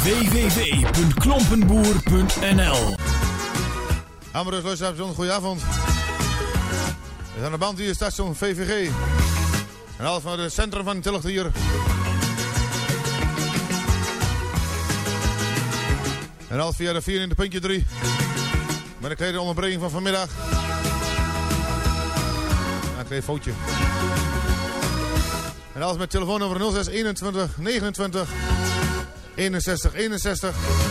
www.klompenboer.nl. Ambrus, luisteraars, goedenavond. We zijn aan de band hier, station VVG. En alles van het centrum van Tillich hier. En alles via de 4 in de puntje 3. Met een kleine onderbreking van vanmiddag. Een klein foutje. En alles met telefoonnummer 06 21 29 61 61.